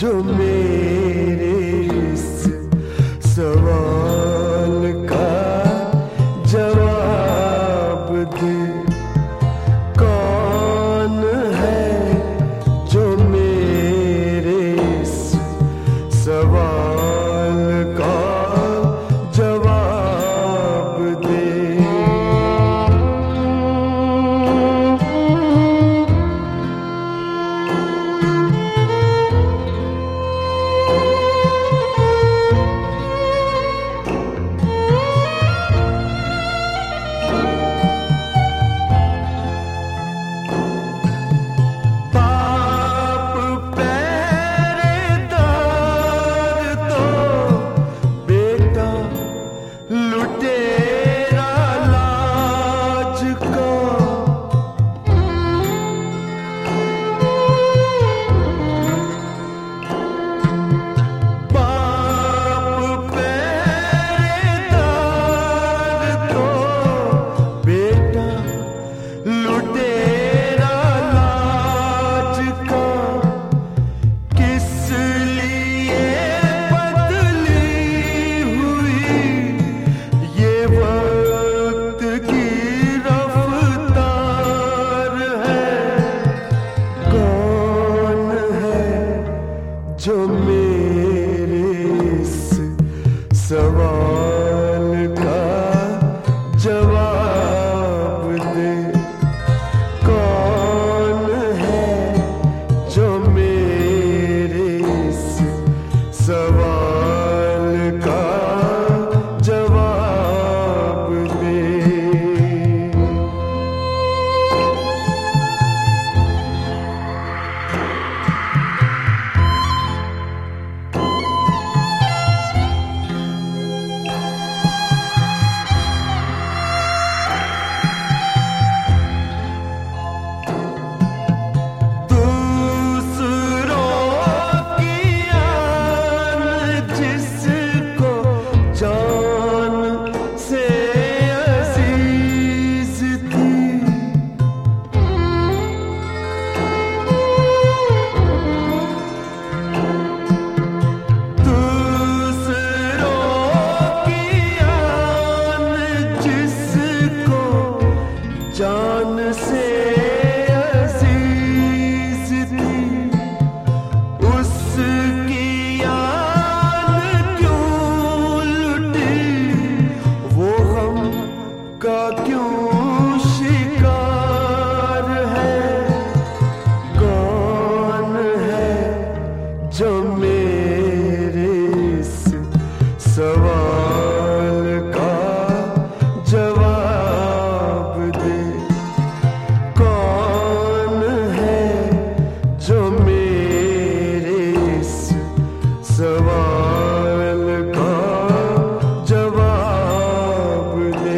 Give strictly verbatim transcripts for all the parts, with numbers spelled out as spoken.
जो मेरे इस सवाल का जवाब दे। कौन है जो मेरे इस सवाल का जवाब दे। जो मेरे इस सवाल का जवाब दे। कौन है जो मेरे इस सवाल का जवाब दे। जान से अजीज थी उसकी याद क्यों लुटी। वो हम का क्यों शिकार है। कौन है जो मेरे इस सवाल का जवाब दे। कौन है जो मेरे इस सवाल का जवाब दे।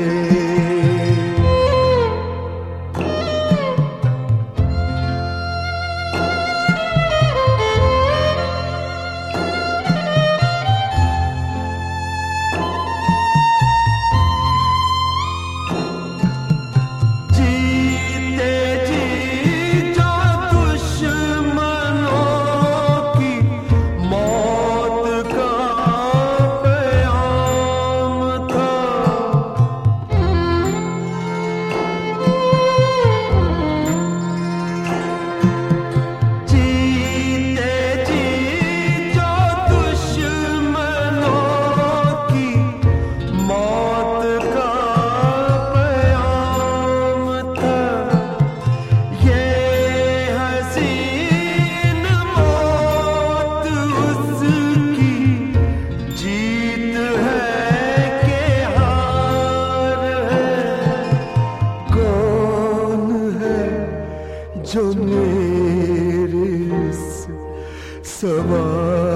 जो मेरे इस सवाल